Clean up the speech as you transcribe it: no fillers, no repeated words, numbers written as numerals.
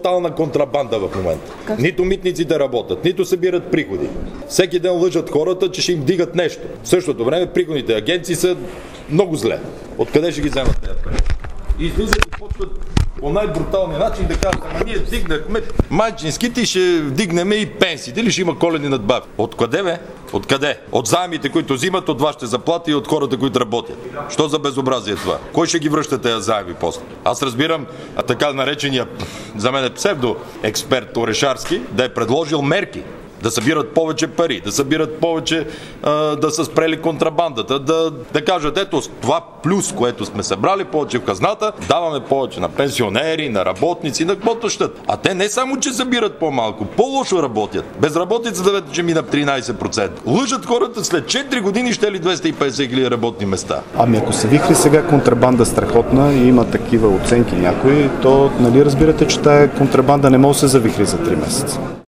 тотална контрабанда в момента. Нито митниците работят, нито събират приходи. Всеки ден лъжат хората, че ще им дигат нещо. В същото време приходните агенции са много зле. Откъде ще ги вземат тези пари? И излизат и почват по най-бруталния начин да кажат, ама ние вдигнахме майчинските и ще вдигнем и пенсиите, или ще има коледни надбавки. Откъде бе? Откъде? От заемите, които взимат, от вашите заплати и от хората, които работят. Що за безобразие е това? Кой ще ги връща тези заеми после? Аз разбирам така наречения, за мен е псевдоексперт Орешарски, да е предложил мерки. Да събират повече пари, да събират повече, да са спрели контрабандата, да кажат, ето това плюс, което сме събрали повече в хазната, даваме повече на пенсионери, на работници, на каквото щат. А те не само, че събират по-малко, по-лошо работят. Безработицата вече мина 13%. Лъжат хората, след 4 години ще ли 250 хиляди работни места. Ами ако се вихри сега контрабанда страхотна и има такива оценки някои, то нали разбирате, че тая контрабанда не може да се завихри за 3 месеца.